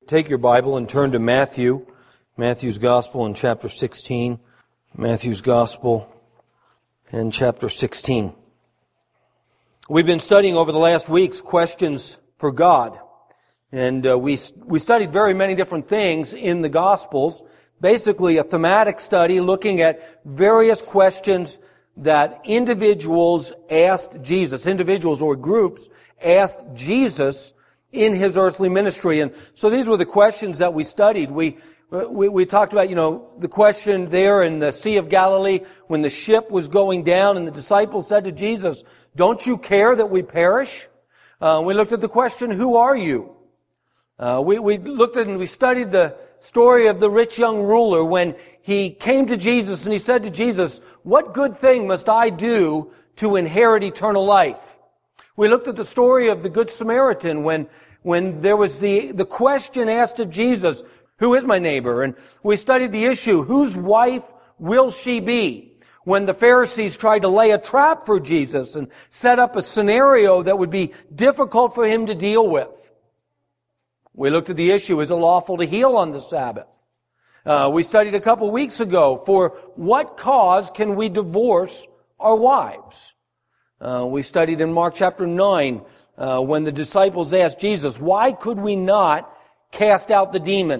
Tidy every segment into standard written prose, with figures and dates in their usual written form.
Take your Bible and turn to Matthew's Gospel in chapter 16. Matthew's Gospel in chapter 16. We've been studying over the last weeks questions for God. And we studied very many different things in the Gospels. Basically a thematic study looking at various questions that individuals asked Jesus, individuals or groups asked Jesus in His earthly ministry. And so these were the questions that we studied. We talked about, the question there in the Sea of Galilee when the ship was going down and the disciples said to Jesus, "Don't you care that we perish?" We looked at the question, "Who are you?" We looked at and we studied the story of the rich young ruler when he came to Jesus and he said to Jesus, "What good thing must I do to inherit eternal life?" We looked at the story of the Good Samaritan when there was the question asked of Jesus, "Who is my neighbor?" And we studied the issue, whose wife will she be? When the Pharisees tried to lay a trap for Jesus and set up a scenario that would be difficult for Him to deal with. We looked at the issue, is it lawful to heal on the Sabbath? We studied a couple weeks ago, for what cause can we divorce our wives? We studied in Mark chapter 9, when the disciples asked Jesus, why could we not cast out the demon?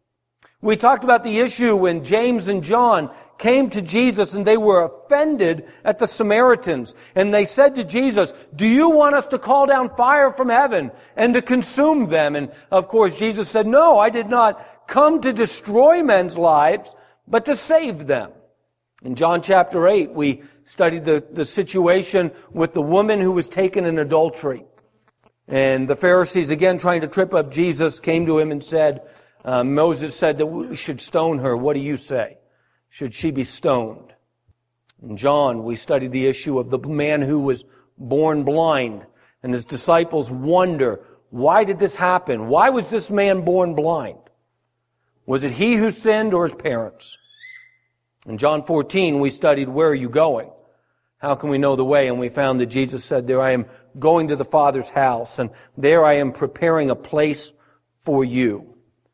We talked about the issue when James and John came to Jesus and they were offended at the Samaritans. And they said to Jesus, "Do you want us to call down fire from heaven and to consume them?" And of course Jesus said, "No, I did not come to destroy men's lives, but to save them." In John chapter 8, we studied the situation with the woman who was taken in adultery. And the Pharisees, again trying to trip up Jesus, came to Him and said, Moses said that we should stone her. What do you say? Should she be stoned? In John, we studied the issue of the man who was born blind. And his disciples wonder, why did this happen? Why was this man born blind? Was it he who sinned or his parents? In John 14, we studied, where are you going? How can we know the way? And we found that Jesus said, there I am going to the Father's house, and there I am preparing a place for you.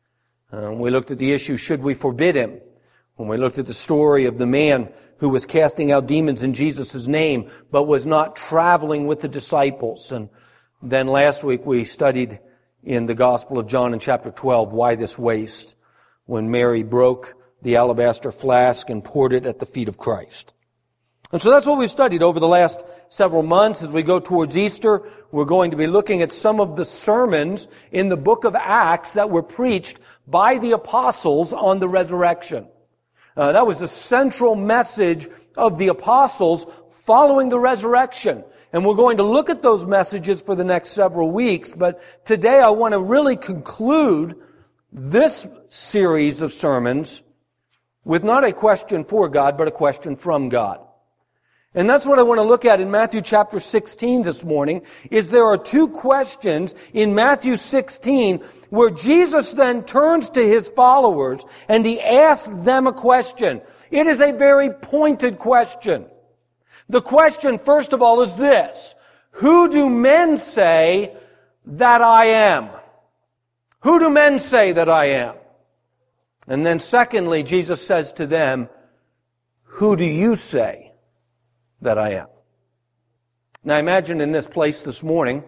We looked at the issue, should we forbid him? When we looked at the story of the man who was casting out demons in Jesus' name, but was not traveling with the disciples. And then last week we studied in the Gospel of John in chapter 12, why this waste? When Mary broke the alabaster flask and poured it at the feet of Christ. And so that's what we've studied over the last several months. As we go towards Easter, we're going to be looking at some of the sermons in the book of Acts that were preached by the apostles on the resurrection. That was the central message of the apostles following the resurrection. And we're going to look at those messages for the next several weeks. But today I want to really conclude this series of sermons with not a question for God, but a question from God. And that's what I want to look at in Matthew chapter 16 this morning, is there are two questions in Matthew 16 where Jesus then turns to His followers and He asks them a question. It is a very pointed question. The question, first of all, is this: who do men say that I am? Who do men say that I am? And then secondly, Jesus says to them, who do you say that I am? Now imagine in this place this morning,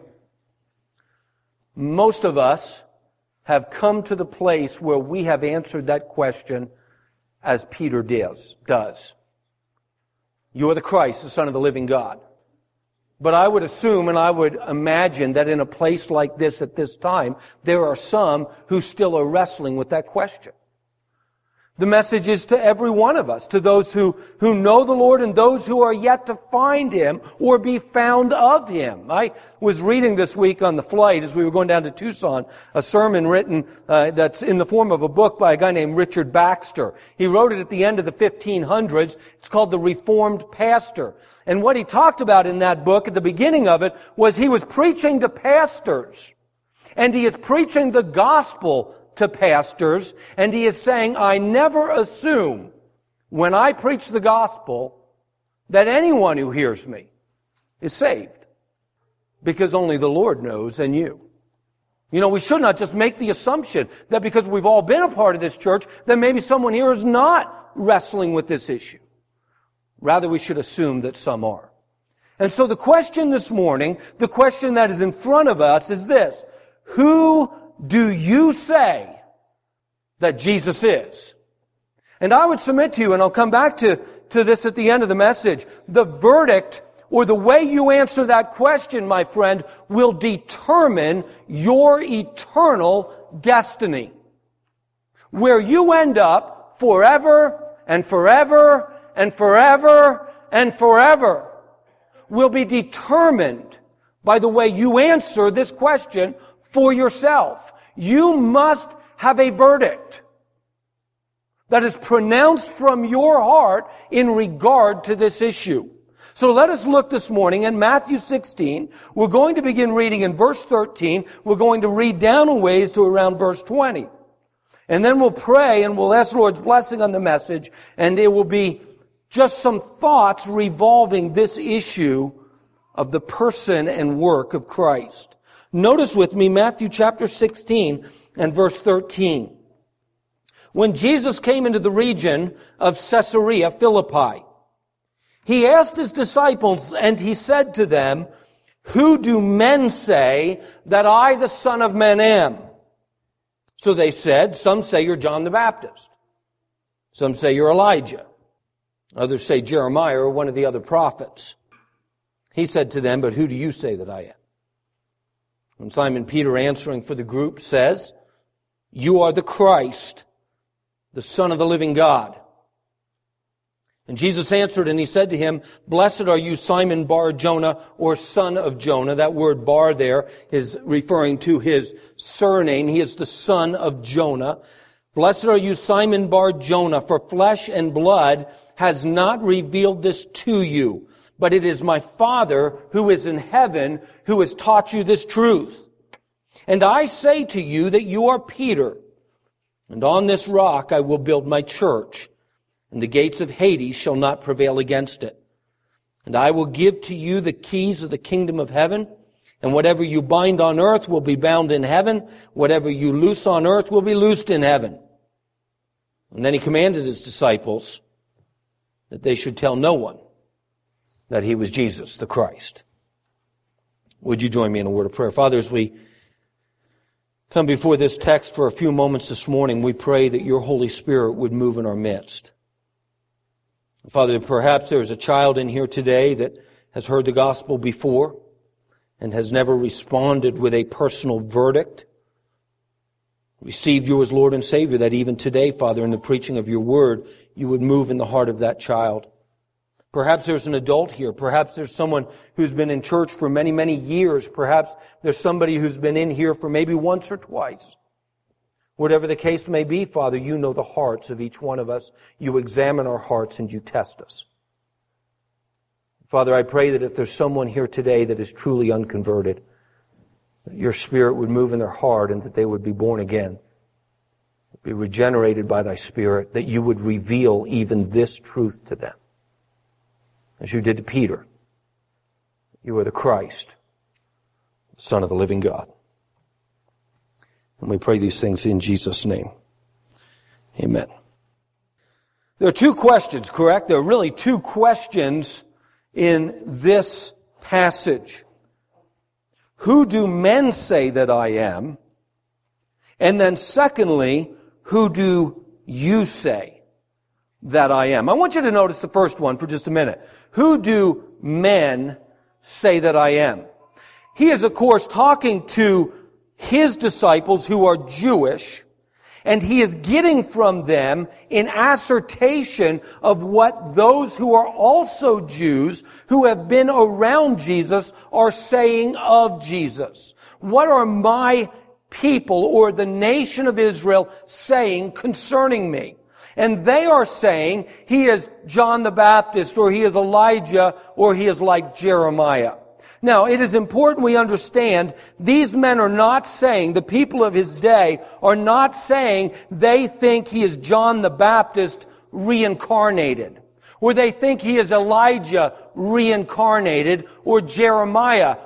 most of us have come to the place where we have answered that question as Peter does. You are the Christ, the Son of the living God. But I would assume and I would imagine that in a place like this at this time, there are some who still are wrestling with that question. The message is to every one of us, to those who know the Lord and those who are yet to find Him or be found of Him. I was reading this week on the flight as we were going down to Tucson, a sermon written that's in the form of a book by a guy named Richard Baxter. He wrote it at the end of the 1500s. It's called The Reformed Pastor. And what he talked about in that book at the beginning of it was he was preaching to pastors. And he is preaching the gospel to pastors, and he is saying, I never assume when I preach the gospel that anyone who hears me is saved, because only the Lord knows and you. We should not just make the assumption that because we've all been a part of this church, that maybe someone here is not wrestling with this issue. Rather, we should assume that some are. And so the question this morning, the question that is in front of us is this: who do you say that Jesus is? And I would submit to you, and I'll come back to this at the end of the message, the verdict or the way you answer that question, my friend, will determine your eternal destiny. Where you end up forever and forever and forever and forever will be determined by the way you answer this question for yourself. You must have a verdict that is pronounced from your heart in regard to this issue. So let us look this morning at Matthew 16. We're going to begin reading in verse 13. We're going to read down a ways to around verse 20. And then we'll pray and we'll ask the Lord's blessing on the message, and it will be just some thoughts revolving this issue of the person and work of Christ. Notice with me Matthew chapter 16 and verse 13. When Jesus came into the region of Caesarea Philippi, He asked His disciples, and He said to them, "Who do men say that I, the Son of Man, am?" So they said, "Some say you're John the Baptist. Some say you're Elijah. Others say Jeremiah or one of the other prophets." He said to them, "But who do you say that I am?" And Simon Peter, answering for the group, says, "You are the Christ, the Son of the living God." And Jesus answered and He said to him, "Blessed are you, Simon Bar-Jonah," or son of Jonah. That word Bar there is referring to his surname. He is the son of Jonah. "Blessed are you, Simon Bar-Jonah, for flesh and blood has not revealed this to you, but it is my Father who is in heaven who has taught you this truth. And I say to you that you are Peter, and on this rock I will build my church, and the gates of Hades shall not prevail against it. And I will give to you the keys of the kingdom of heaven, and whatever you bind on earth will be bound in heaven, whatever you loose on earth will be loosed in heaven." And then He commanded His disciples that they should tell no one that He was Jesus, the Christ. Would you join me in a word of prayer? Father, as we come before this text for a few moments this morning, we pray that Your Holy Spirit would move in our midst. Father, perhaps there's a child in here today that has heard the gospel before and has never responded with a personal verdict, received You as Lord and Savior, that even today, Father, in the preaching of Your word, You would move in the heart of that child. Perhaps there's an adult here. Perhaps there's someone who's been in church for many, many years. Perhaps there's somebody who's been in here for maybe once or twice. Whatever the case may be, Father, You know the hearts of each one of us. You examine our hearts and You test us. Father, I pray that if there's someone here today that is truly unconverted, that Your Spirit would move in their heart and that they would be born again, be regenerated by Thy Spirit, that You would reveal even this truth to them, as You did to Peter. You are the Christ, the Son of the living God. And we pray these things in Jesus' name. Amen. There are two questions, correct? There are really two questions in this passage. Who do men say that I am? And then secondly, who do you say that I am? I want you to notice the first one for just a minute. Who do men say that I am? He is, of course, talking to His disciples who are Jewish, and He is getting from them an assertion of what those who are also Jews, who have been around Jesus, are saying of Jesus. What are my people, or the nation of Israel, saying concerning me? And they are saying He is John the Baptist, or He is Elijah, or He is like Jeremiah. Now, it is important we understand these men are not saying, the people of His day are not saying they think He is John the Baptist reincarnated, or they think He is Elijah reincarnated, or Jeremiah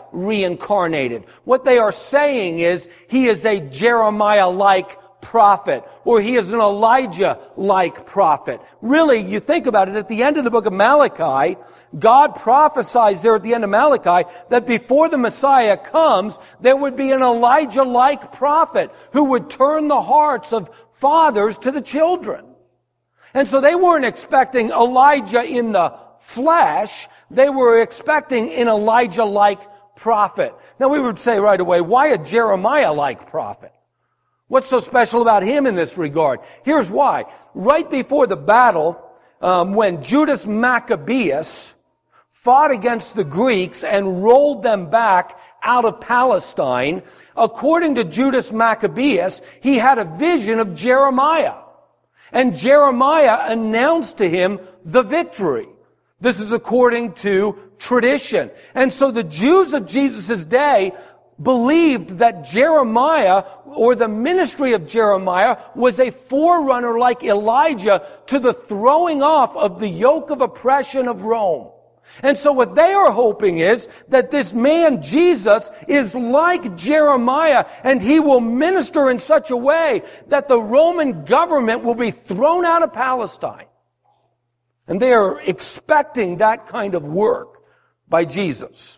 reincarnated. What they are saying is he is a Jeremiah-like prophet, or he is an Elijah-like prophet. Really, you think about it, at the end of the book of Malachi, God prophesies there at the end of Malachi that before the Messiah comes, there would be an Elijah-like prophet who would turn the hearts of fathers to the children. And so they weren't expecting Elijah in the flesh, they were expecting an Elijah-like prophet. Now we would say right away, why a Jeremiah-like prophet? What's so special about him in this regard? Here's why. Right before the battle, when Judas Maccabeus fought against the Greeks and rolled them back out of Palestine, according to Judas Maccabeus, he had a vision of Jeremiah. And Jeremiah announced to him the victory. This is according to tradition. And so the Jews of Jesus' day believed that Jeremiah, or the ministry of Jeremiah, was a forerunner like Elijah to the throwing off of the yoke of oppression of Rome. And so what they are hoping is that this man, Jesus, is like Jeremiah, and he will minister in such a way that the Roman government will be thrown out of Palestine. And they are expecting that kind of work by Jesus.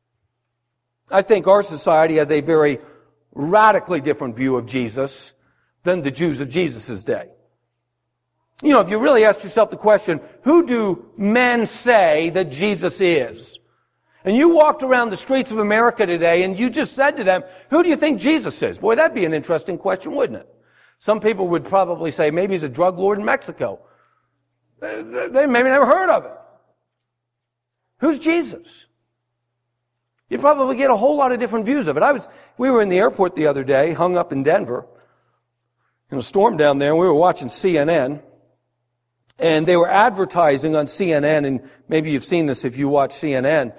I think our society has a very radically different view of Jesus than the Jews of Jesus' day. You know, if you really ask yourself the question, who do men say that Jesus is? And you walked around the streets of America today and you just said to them, who do you think Jesus is? Boy, that'd be an interesting question, wouldn't it? Some people would probably say maybe he's a drug lord in Mexico. They maybe never heard of it. Who's Jesus? You probably get a whole lot of different views of it. We were in the airport the other day, hung up in Denver, in a storm down there, and we were watching CNN, and they were advertising on CNN, and maybe you've seen this if you watch CNN,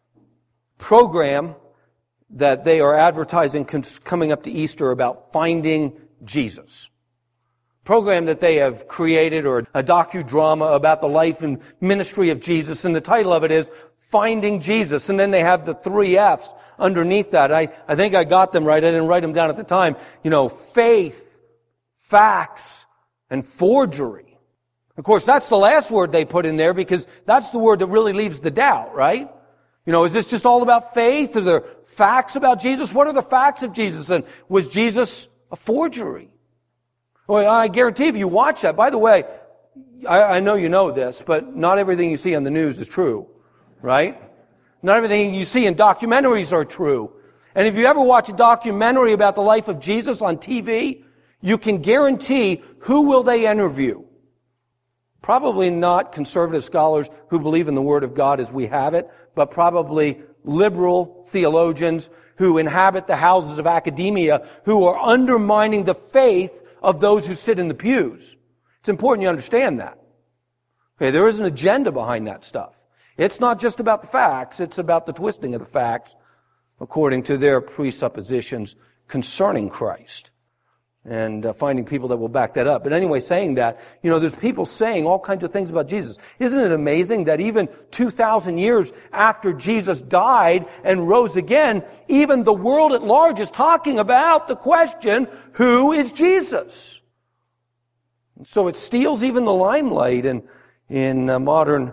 program that they are advertising coming up to Easter about finding Jesus. Program that they have created, or a docudrama about the life and ministry of Jesus, and the title of it is Finding Jesus. And then they have the 3 F's underneath that. I think I got them right. I didn't write them down at the time. You know, faith, facts, and forgery. Of course, that's the last word they put in there because that's the word that really leaves the doubt, right? You know, is this just all about faith? Are there facts about Jesus? What are the facts of Jesus? And was Jesus a forgery? Well, I guarantee if you watch that, by the way, I know you know this, but not everything you see on the news is true, right? Not everything you see in documentaries are true. And if you ever watch a documentary about the life of Jesus on TV, you can guarantee who will they interview. Probably not conservative scholars who believe in the Word of God as we have it, but probably liberal theologians who inhabit the houses of academia who are undermining the faith of those who sit in the pews. It's important you understand that. Okay, there is an agenda behind that stuff. It's not just about the facts, it's about the twisting of the facts according to their presuppositions concerning Christ. And finding people that will back that up. But anyway, saying that, you know, there's people saying all kinds of things about Jesus. Isn't it amazing that even 2,000 years after Jesus died and rose again, even the world at large is talking about the question, who is Jesus? And so it steals even the limelight in modern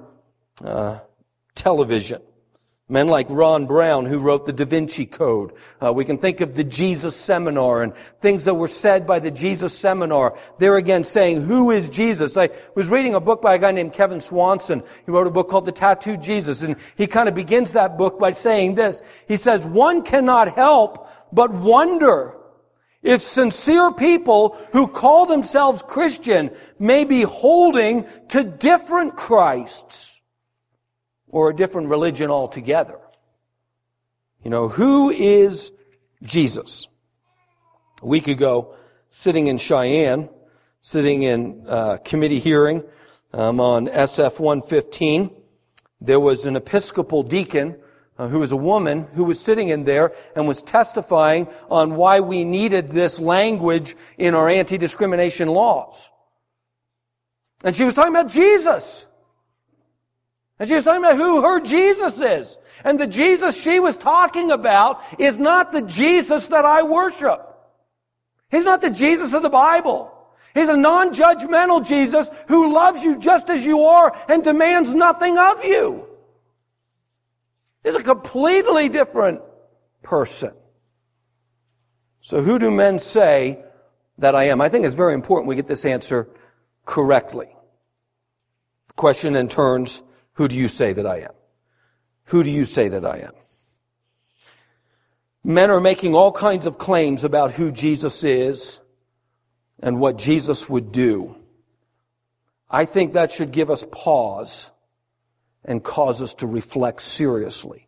television. Men like Ron Brown, who wrote the Da Vinci Code. We can think of the Jesus Seminar and things that were said by the Jesus Seminar. They're again saying, who is Jesus? I was reading a book by a guy named Kevin Swanson. He wrote a book called The Tattooed Jesus, and he kind of begins that book by saying this. He says, one cannot help but wonder if sincere people who call themselves Christian may be holding to different Christs, or a different religion altogether. You know, who is Jesus? A week ago, sitting in Cheyenne, sitting in committee hearing on SF 115, there was an Episcopal deacon who was a woman who was sitting in there and was testifying on why we needed this language in our anti-discrimination laws. And she was talking about Jesus. And she was talking about who her Jesus is. And the Jesus she was talking about is not the Jesus that I worship. He's not the Jesus of the Bible. He's a non-judgmental Jesus who loves you just as you are and demands nothing of you. He's a completely different person. So who do men say that I am? I think it's very important we get this answer correctly. The question then turns, who do you say that I am? Who do you say that I am? Men are making all kinds of claims about who Jesus is and what Jesus would do. I think that should give us pause and cause us to reflect seriously.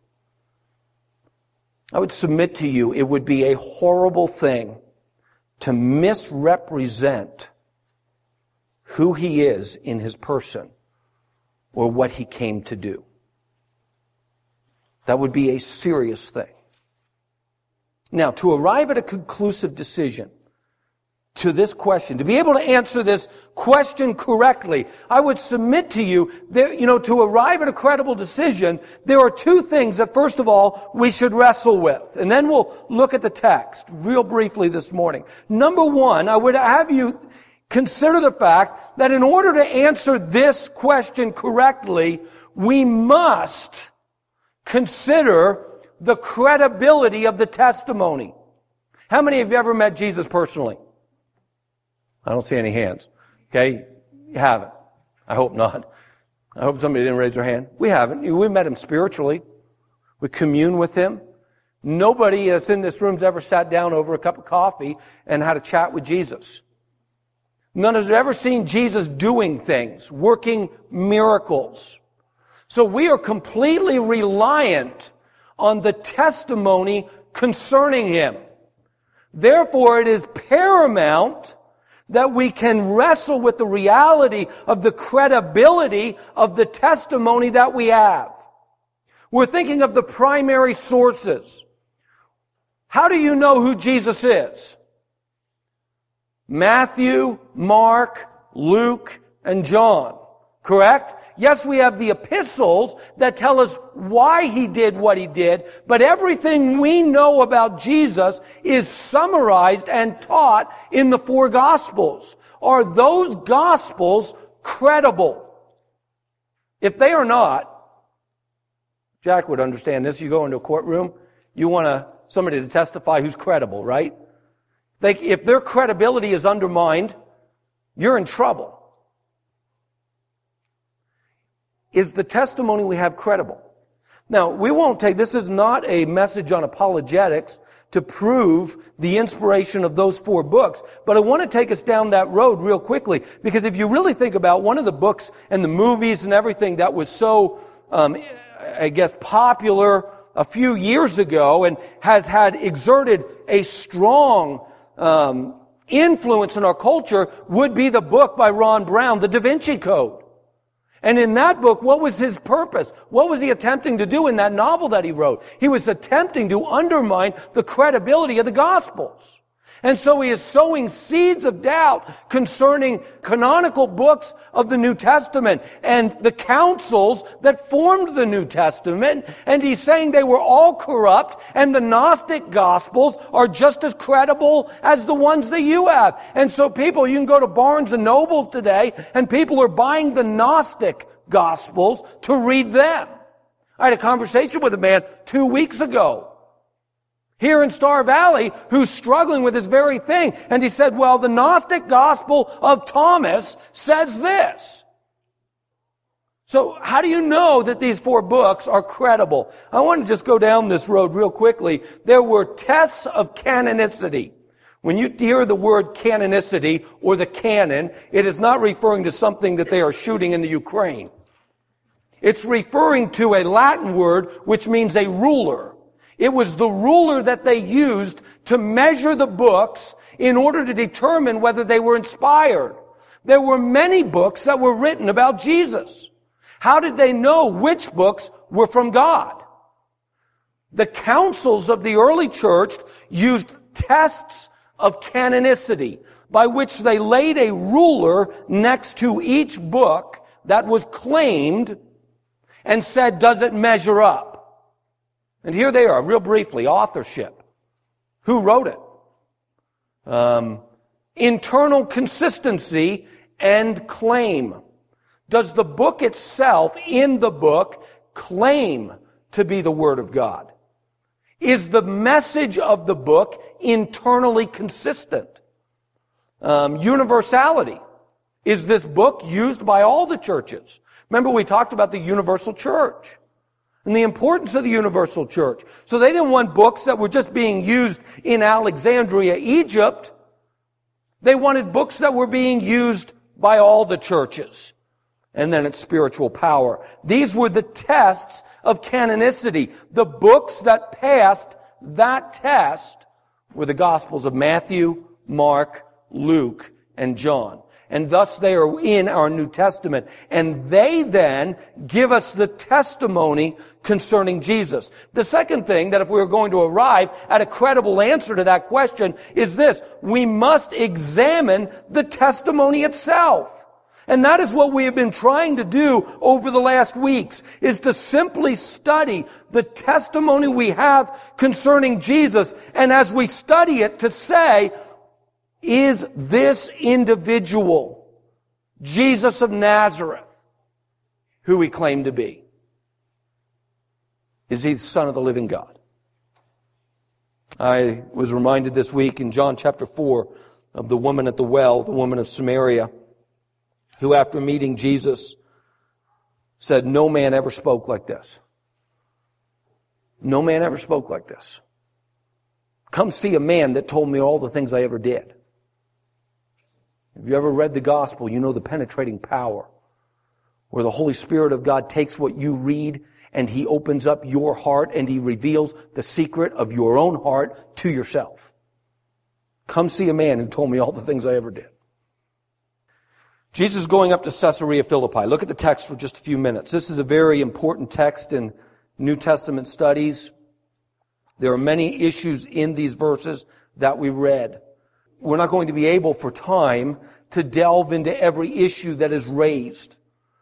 I would submit to you it would be a horrible thing to misrepresent who he is in his person or what he came to do. That would be a serious thing. Now, to arrive at a conclusive decision to this question, to be able to answer this question correctly, I would submit to you, to arrive at a credible decision, there are two things that, first of all, we should wrestle with. And then we'll look at the text real briefly this morning. Number one, I would have you consider the fact that in order to answer this question correctly, we must consider the credibility of the testimony. How many of you ever met Jesus personally? I don't see any hands. Okay? You haven't. I hope not. I hope somebody didn't raise their hand. We haven't. We met him spiritually. We commune with him. Nobody that's in this room's ever sat down over a cup of coffee and had a chat with Jesus. None of us have ever seen Jesus doing things, working miracles. So we are completely reliant on the testimony concerning him. Therefore, it is paramount that we can wrestle with the reality of the credibility of the testimony that we have. We're thinking of the primary sources. How do you know who Jesus is? Matthew, Mark, Luke, and John. Correct? Yes, we have the epistles that tell us why he did what he did, but everything we know about Jesus is summarized and taught in the four Gospels. Are those Gospels credible? If they are not, Jack would understand this. You go into a courtroom, you want somebody to testify who's credible, right? If their credibility is undermined, you're in trouble. Is the testimony we have credible? Now, this is not a message on apologetics to prove the inspiration of those four books, but I want to take us down that road real quickly, because if you really think about one of the books and the movies and everything that was so, popular a few years ago and has had exerted a strong influence in our culture would be the book by Ron Brown, The Da Vinci Code. And in that book, what was his purpose? What was he attempting to do in that novel that he wrote? He was attempting to undermine the credibility of the Gospels. And so he is sowing seeds of doubt concerning canonical books of the New Testament and the councils that formed the New Testament. And he's saying they were all corrupt, and the Gnostic Gospels are just as credible as the ones that you have. And so you can go to Barnes and Nobles today, and people are buying the Gnostic Gospels to read them. I had a conversation with a man 2 weeks ago here in Star Valley who's struggling with this very thing. And he said, well, the Gnostic Gospel of Thomas says this. So how do you know that these four books are credible? I want to just go down this road real quickly. There were tests of canonicity. When you hear the word canonicity or the canon, it is not referring to something that they are shooting in the Ukraine. It's referring to a Latin word which means a ruler. It was the ruler that they used to measure the books in order to determine whether they were inspired. There were many books that were written about Jesus. How did they know which books were from God? The councils of the early church used tests of canonicity by which they laid a ruler next to each book that was claimed, and said, does it measure up? And here they are, real briefly, authorship. Who wrote it? Internal consistency and claim. Does the book itself, in the book, claim to be the Word of God? Is the message of the book internally consistent? Universality. Is this book used by all the churches? Remember, we talked about the universal church and the importance of the universal church. So they didn't want books that were just being used in Alexandria, Egypt. They wanted books that were being used by all the churches. And then its spiritual power. These were the tests of canonicity. The books that passed that test were the Gospels of Matthew, Mark, Luke, and John. And thus they are in our New Testament. And they then give us the testimony concerning Jesus. The second thing, that if we are going to arrive at a credible answer to that question, is this: we must examine the testimony itself. And that is what we have been trying to do over the last weeks, is to simply study the testimony we have concerning Jesus. And as we study it, to say, is this individual, Jesus of Nazareth, who he claimed to be? Is he the Son of the living God? I was reminded this week in John chapter 4 of the woman at the well, the woman of Samaria, who after meeting Jesus said, no man ever spoke like this. No man ever spoke like this. Come see a man that told me all the things I ever did. If you ever read the gospel, you know the penetrating power where the Holy Spirit of God takes what you read and he opens up your heart and he reveals the secret of your own heart to yourself. Come see a man who told me all the things I ever did. Jesus is going up to Caesarea Philippi. Look at the text for just a few minutes. This is a very important text in New Testament studies. There are many issues in these verses that we read. We're not going to be able for time to delve into every issue that is raised.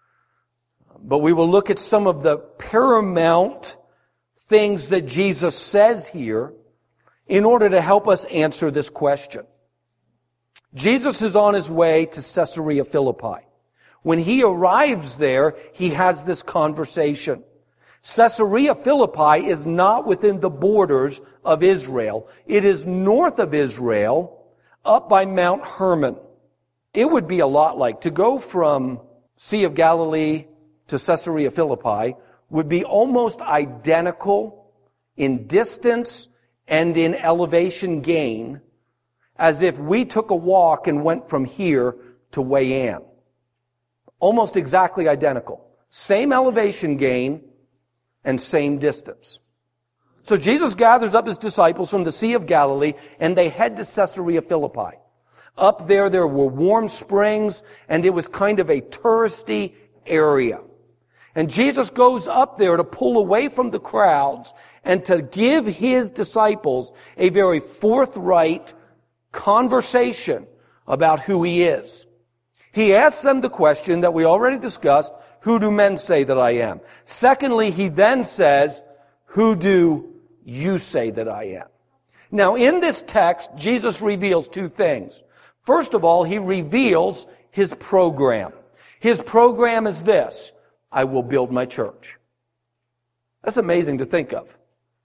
But we will look at some of the paramount things that Jesus says here in order to help us answer this question. Jesus is on his way to Caesarea Philippi. When he arrives there, he has this conversation. Caesarea Philippi is not within the borders of Israel. It is north of Israel, up by Mount Hermon. It would be a lot like to go from Sea of Galilee to Caesarea Philippi would be almost identical in distance and in elevation gain as if we took a walk and went from here to Wei An. Almost exactly identical. Same elevation gain and same distance. So Jesus gathers up his disciples from the Sea of Galilee and they head to Caesarea Philippi. Up there were warm springs and it was kind of a touristy area. And Jesus goes up there to pull away from the crowds and to give his disciples a very forthright conversation about who he is. He asks them the question that we already discussed, who do men say that I am? Secondly, he then says, who do you say that I am? Now, in this text, Jesus reveals two things. First of all, he reveals his program. His program is this: I will build my church. That's amazing to think of.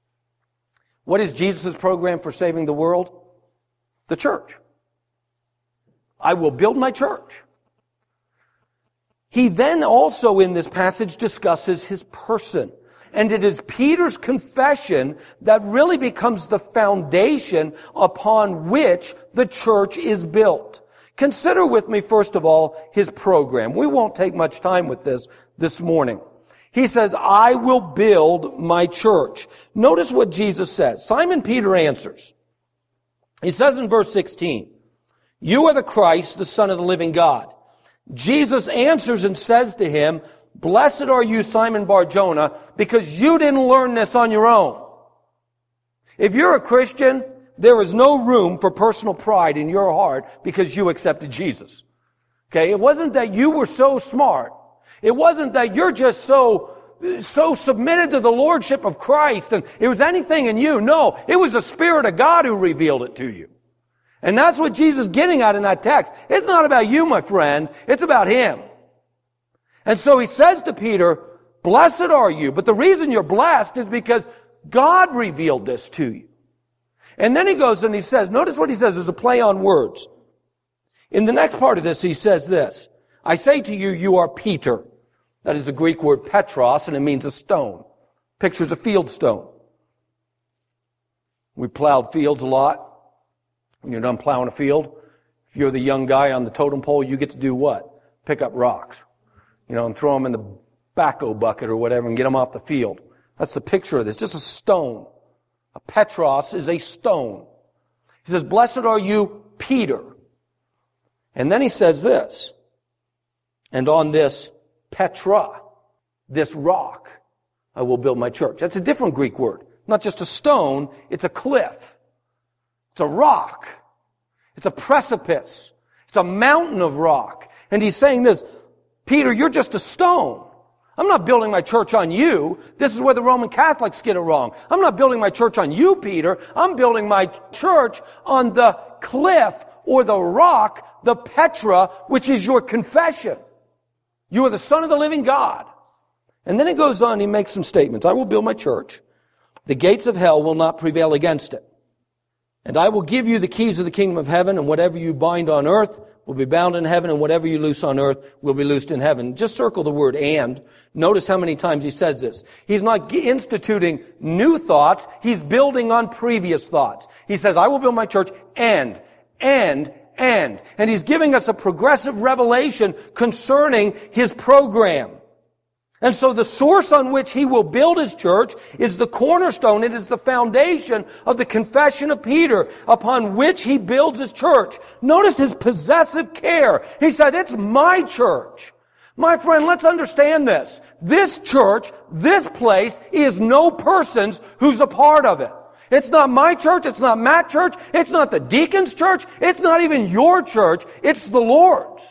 What is Jesus' program for saving the world? The church. I will build my church. He then also in this passage discusses his person. And it is Peter's confession that really becomes the foundation upon which the church is built. Consider with me, first of all, his program. We won't take much time with this morning. He says, I will build my church. Notice what Jesus says. Simon Peter answers. He says in verse 16, you are the Christ, the Son of the living God. Jesus answers and says to him, blessed are you, Simon Bar-Jonah, because you didn't learn this on your own. If you're a Christian, there is no room for personal pride in your heart because you accepted Jesus. Okay? It wasn't that you were so smart. It wasn't that you're just so so submitted to the lordship of Christ and it was anything in you. No, it was the Spirit of God who revealed it to you. And that's what Jesus is getting at in that text. It's not about you, my friend. It's about Him. And so He says to Peter, blessed are you. But the reason you're blessed is because God revealed this to you. And then He goes and He says, notice what He says, there's a play on words. In the next part of this, He says this, I say to you, you are Peter. That is the Greek word Petros, and it means a stone. Pictures a field stone. We plowed fields a lot. When you're done plowing a field, if you're the young guy on the totem pole, you get to do what? Pick up rocks. And throw them in the backhoe bucket or whatever and get them off the field. That's the picture of this. Just a stone. A Petros is a stone. He says, blessed are you, Peter. And then He says this, and on this Petra, this rock, I will build my church. That's a different Greek word. Not just a stone, it's a cliff. It's a rock. It's a precipice. It's a mountain of rock. And He's saying this, Peter, you're just a stone. I'm not building my church on you. This is where the Roman Catholics get it wrong. I'm not building my church on you, Peter. I'm building my church on the cliff or the rock, the Petra, which is your confession. You are the Son of the living God. And then He goes on, He makes some statements. I will build my church. The gates of hell will not prevail against it. And I will give you the keys of the kingdom of heaven, and whatever you bind on earth will be bound in heaven, and whatever you loose on earth will be loosed in heaven. Just circle the word and. Notice how many times He says this. He's not instituting new thoughts. He's building on previous thoughts. He says, I will build my church and. And He's giving us a progressive revelation concerning His program. And so the source on which He will build His church is the cornerstone. It is the foundation of the confession of Peter upon which He builds His church. Notice His possessive care. He said, it's my church. My friend, let's understand this. This church, this place, is no person's who's a part of it. It's not my church. It's not Matt's church. It's not the deacon's church. It's not even your church. It's the Lord's.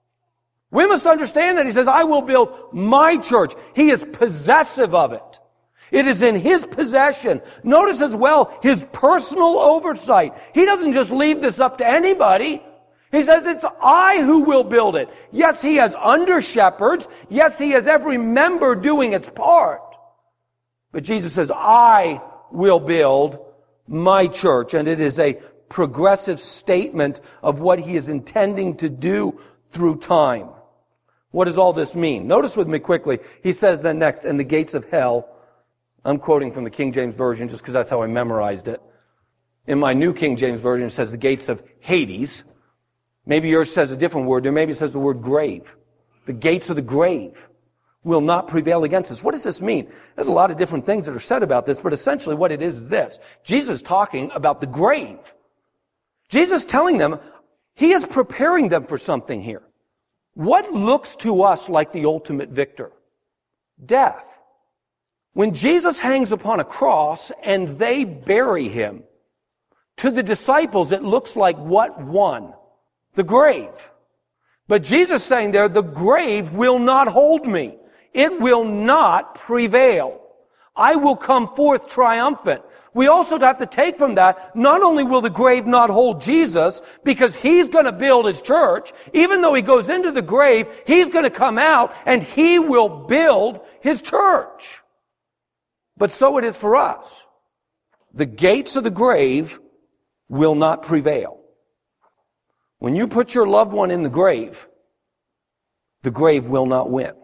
We must understand that He says, I will build my church. He is possessive of it. It is in His possession. Notice as well His personal oversight. He doesn't just leave this up to anybody. He says, it's I who will build it. Yes, He has under-shepherds. Yes, He has every member doing its part. But Jesus says, I will build my church. And it is a progressive statement of what He is intending to do through time. What does all this mean? Notice with me quickly. He says then next, and the gates of hell. I'm quoting from the King James Version just because that's how I memorized it. In my New King James Version, it says the gates of Hades. Maybe yours says a different word. Or maybe it says the word grave. The gates of the grave will not prevail against us. What does this mean? There's a lot of different things that are said about this, but essentially what it is this. Jesus is talking about the grave. Jesus is telling them, He is preparing them for something here. What looks to us like the ultimate victor? Death. When Jesus hangs upon a cross and they bury Him, to the disciples it looks like what won? The grave. But Jesus is saying there, the grave will not hold me. It will not prevail. I will come forth triumphant. We also have to take from that, not only will the grave not hold Jesus, because He's going to build His church, even though He goes into the grave, He's going to come out and He will build His church. But so it is for us. The gates of the grave will not prevail. When you put your loved one in the grave will not win.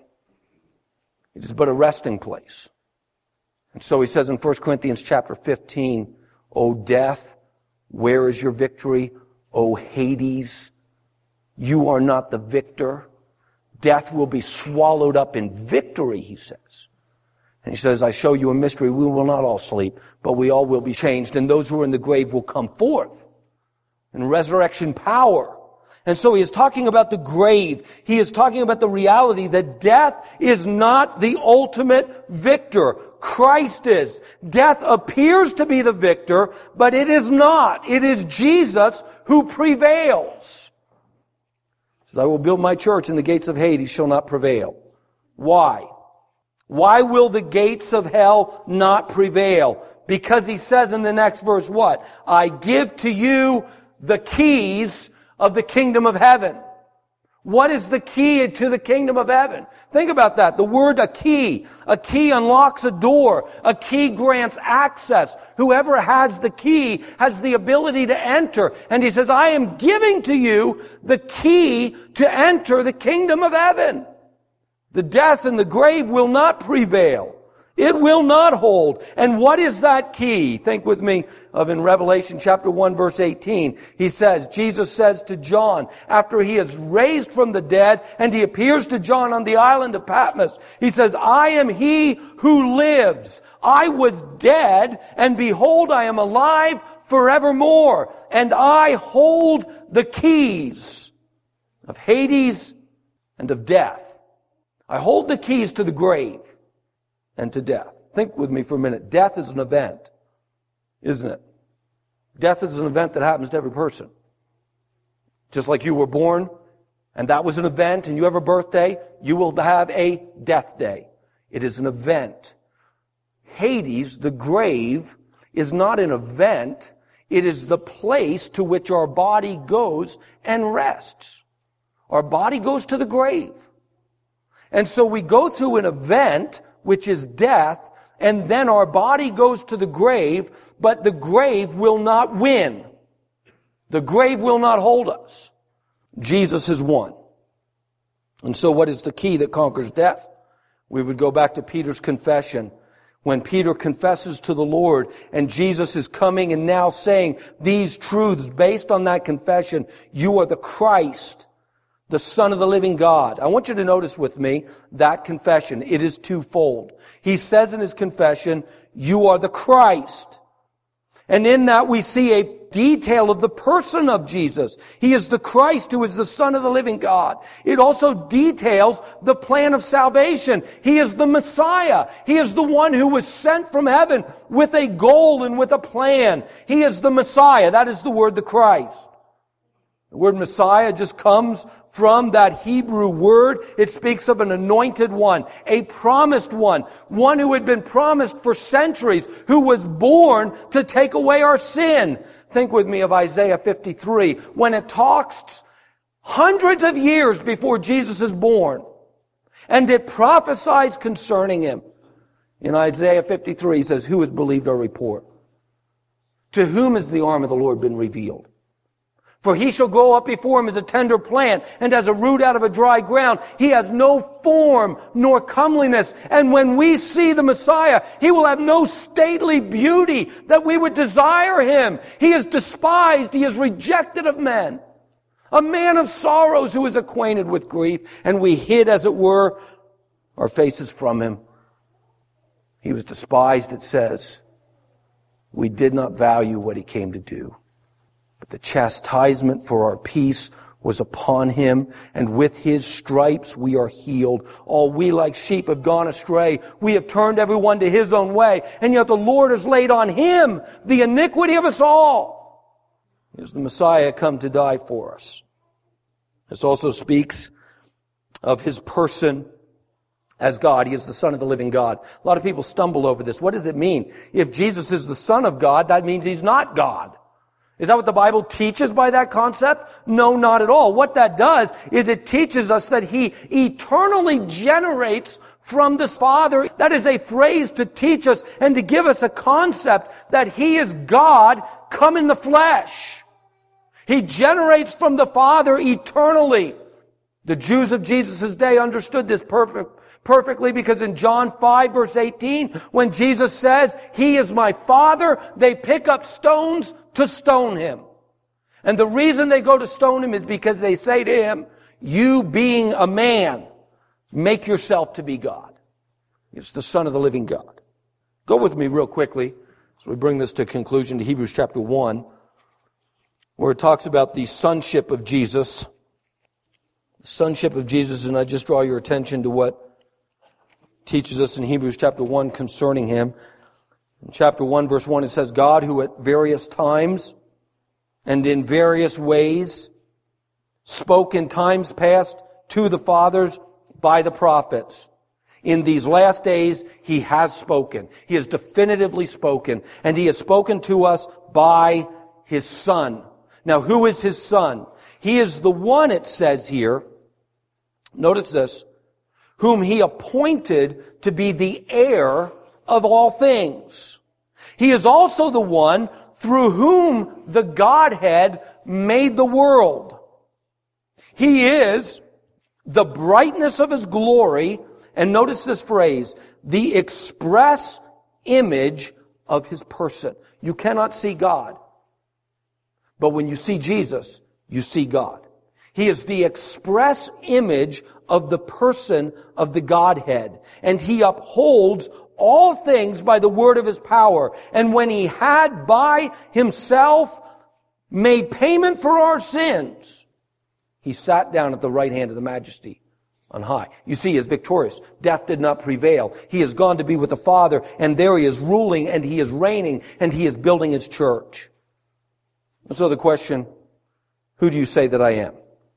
It is but a resting place. And so He says in 1 Corinthians chapter 15, O death, where is your victory? O Hades, you are not the victor. Death will be swallowed up in victory, He says. And He says, I show you a mystery. We will not all sleep, but we all will be changed. And those who are in the grave will come forth in resurrection power. And so He is talking about the grave. He is talking about the reality that death is not the ultimate victor. Christ is. Death appears to be the victor, but it is not. It is Jesus who prevails. He says, I will build my church and the gates of Hades shall not prevail. Why? Why will the gates of hell not prevail? Because he says in the next verse what? I give to you the keys of the kingdom of heaven. What is the key to the kingdom of heaven? Think about that. The word a key. A key unlocks a door. A key grants access. Whoever has the key has the ability to enter. And he says, I am giving to you the key to enter the kingdom of heaven. The death and the grave will not prevail. It will not hold. And what is that key? Think with me of in Revelation chapter 1 verse 18. He says, Jesus says to John, after he is raised from the dead and he appears to John on the island of Patmos, he says, I am he who lives. I was dead and behold, I am alive forevermore. And I hold the keys of Hades and of death. I hold the keys to the grave and to death. Think with me for a minute. Death is an event, isn't it? Death is an event that happens to every person. Just like you were born, and that was an event, and you have a birthday, you will have a death day. It is an event. Hades, the grave, is not an event. It is the place to which our body goes and rests. Our body goes to the grave. And so we go through an event, which is death, and then our body goes to the grave, but the grave will not win. The grave will not hold us. Jesus has won. And so what is the key that conquers death? We would go back to Peter's confession. When Peter confesses to the Lord and Jesus is coming and now saying these truths based on that confession, you are the Christ, the Son of the living God. I want you to notice with me that confession. It is twofold. He says in his confession, you are the Christ. And in that we see a detail of the person of Jesus. He is the Christ who is the Son of the living God. It also details the plan of salvation. He is the Messiah. He is the one who was sent from heaven with a goal and with a plan. He is the Messiah. That is the word, the Christ. The word Messiah just comes from that Hebrew word. It speaks of an anointed one, a promised one who had been promised for centuries, who was born to take away our sin. Think with me of Isaiah 53, when it talks hundreds of years before Jesus is born, and it prophesies concerning him. In Isaiah 53, he says, who has believed our report? To whom has the arm of the Lord been revealed? For he shall grow up before him as a tender plant, and as a root out of a dry ground. He has no form nor comeliness. And when we see the Messiah, he will have no stately beauty that we would desire him. He is despised. He is rejected of men. A man of sorrows who is acquainted with grief. And we hid, as it were, our faces from him. He was despised, it says. We did not value what he came to do. But the chastisement for our peace was upon him, and with his stripes we are healed. All we like sheep have gone astray. We have turned everyone to his own way, and yet the Lord has laid on him the iniquity of us all. He is the Messiah come to die for us. This also speaks of his person as God. He is the Son of the living God. A lot of people stumble over this. What does it mean? If Jesus is the Son of God, that means he's not God. Is that what the Bible teaches by that concept? No, not at all. What that does is it teaches us that he eternally generates from the Father. That is a phrase to teach us and to give us a concept that he is God come in the flesh. He generates from the Father eternally. The Jews of Jesus' day understood this perfectly, because in John 5 verse 18, when Jesus says, he is my Father, they pick up stones to stone him. And the reason they go to stone him is because they say to him, you being a man, make yourself to be God. It's the Son of the living God. Go with me real quickly, so we bring this to conclusion, to Hebrews chapter 1, where it talks about the sonship of Jesus. The sonship of Jesus, and I just draw your attention to what teaches us in Hebrews chapter 1 concerning him. In chapter 1 verse 1 it says, God who at various times and in various ways spoke in times past to the fathers by the prophets, In these last days, He has spoken. He has definitively spoken. And He has spoken to us by His Son. Now, who is His Son? He is the one, it says here, notice this, whom He appointed to be the heir of all things. He is also the one through whom the Godhead made the world. He is the brightness of His glory, and notice this phrase, the express image of His person. You cannot see God, but when you see Jesus, you see God. He is the express image of the person of the Godhead, and He upholds all things by the word of His power. And when He had by Himself made payment for our sins, He sat down at the right hand of the Majesty on high. You see, He is victorious. Death did not prevail. He has gone to be with the Father, and there He is ruling, and He is reigning, and He is building His church. And so the question, who do you say that I am?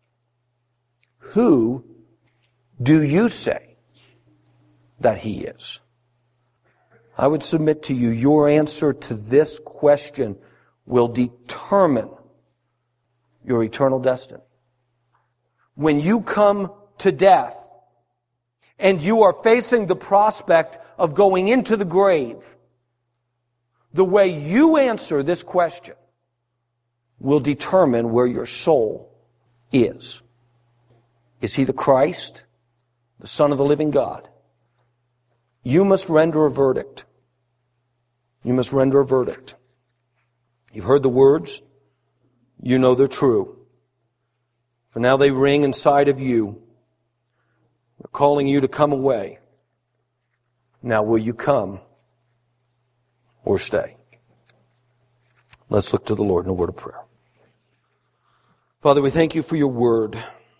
Who do you say that He is? I would submit to you, your answer to this question will determine your eternal destiny. When you come to death and you are facing the prospect of going into the grave, the way you answer this question will determine where your soul is. Is He the Christ, the Son of the living God? You must render a verdict. You must render a verdict. You've heard the words. You know they're true. For now they ring inside of you. They're calling you to come away. Now will you come or stay? Let's look to the Lord in a word of prayer. Father, we thank You for Your word.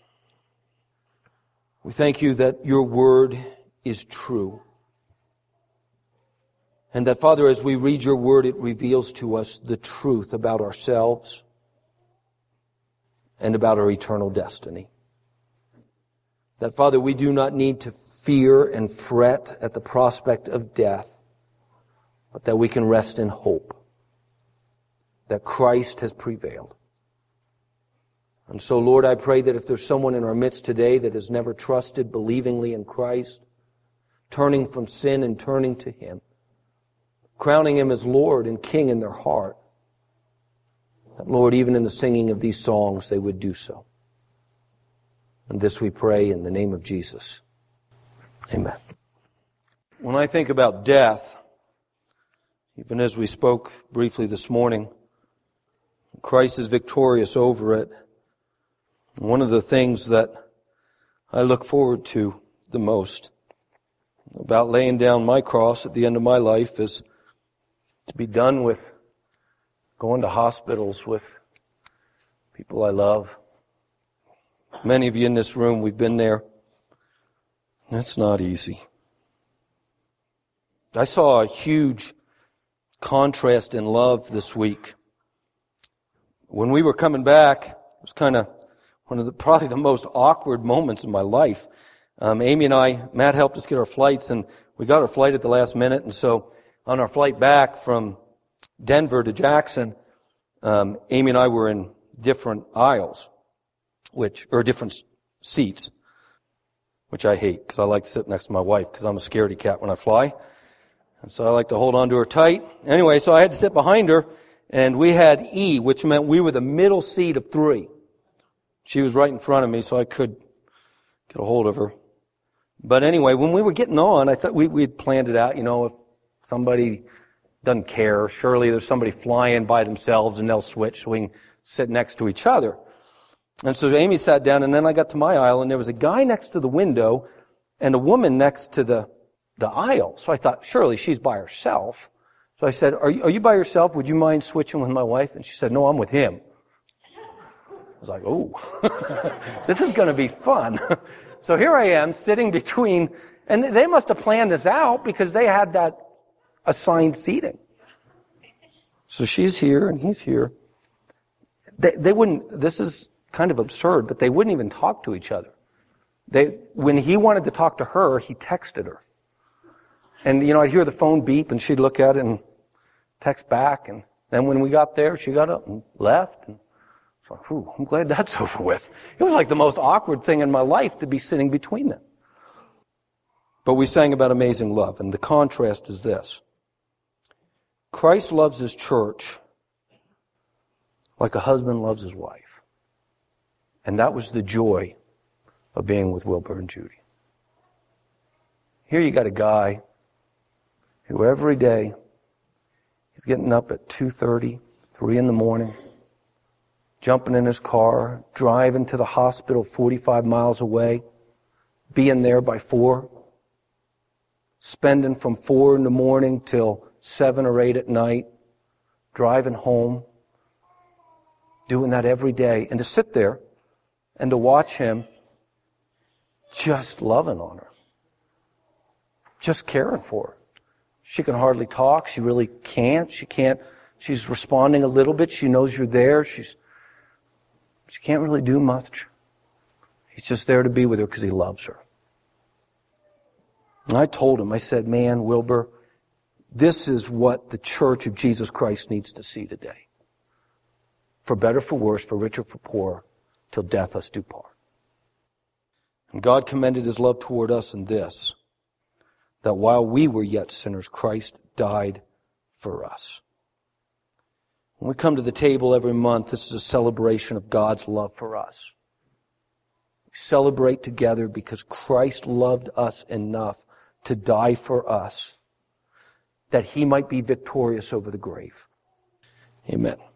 We thank You that Your word is true. And that, Father, as we read Your word, it reveals to us the truth about ourselves and about our eternal destiny. That, Father, we do not need to fear and fret at the prospect of death, but that we can rest in hope that Christ has prevailed. And so, Lord, I pray that if there's someone in our midst today that has never trusted believingly in Christ, turning from sin and turning to Him, crowning Him as Lord and King in their heart, that, Lord, even in the singing of these songs, they would do so. And this we pray in the name of Jesus. Amen. When I think about death, even as we spoke briefly this morning, Christ is victorious over it. One of the things that I look forward to the most about laying down my cross at the end of my life is to be done with going to hospitals with people I love. Many of you in this room, we've been there. It's not easy. I saw a huge contrast in love this week. When we were coming back, it was kind of one of probably the most awkward moments in my life. Amy and I, Matt helped us get our flights, and we got our flight at the last minute. And so on our flight back from Denver to Jackson, Amy and I were in different aisles, or different seats, which I hate because I like to sit next to my wife because I'm a scaredy cat when I fly. And so I like to hold on to her tight. Anyway, so I had to sit behind her, and we had E, which meant we were the middle seat of three. She was right in front of me, so I could get a hold of her. But anyway, when we were getting on, I thought we'd planned it out. You know, if somebody doesn't care, surely there's somebody flying by themselves and they'll switch so we can sit next to each other. And so Amy sat down, and then I got to my aisle, and there was a guy next to the window and a woman next to the aisle. So I thought, surely she's by herself. So I said, are you by yourself? Would you mind switching with my wife? And she said, no, I'm with him. I was like, oh, this is going to be fun. So here I am sitting between, and they must have planned this out because they had that assigned seating. So she's here and he's here. They wouldn't, this is kind of absurd, but they wouldn't even talk to each other. When he wanted to talk to her, he texted her. And, I'd hear the phone beep, and she'd look at it and text back. And then when we got there, she got up and left. And it's like, I'm glad that's over with. It was like the most awkward thing in my life to be sitting between them. But we sang about amazing love, and the contrast is this. Christ loves his church like a husband loves his wife. And that was the joy of being with Wilbur and Judy. Here you got a guy who every day he's getting up at 2:30, 3 in the morning, jumping in his car, driving to the hospital 45 miles away, being there by 4, spending from 4 in the morning till 7 or 8 at night, driving home, doing that every day, and to sit there and to watch him just loving on her, just caring for her. She can hardly talk. She really can't. She's responding a little bit. She knows you're there. She can't really do much. He's just there to be with her because he loves her. And I told him, I said, man, Wilbur, this is what the Church of Jesus Christ needs to see today. For better, for worse, for richer, for poorer, till death us do part. And God commended his love toward us in this, that while we were yet sinners, Christ died for us. When we come to the table every month, this is a celebration of God's love for us. We celebrate together because Christ loved us enough to die for us, that he might be victorious over the grave. Amen.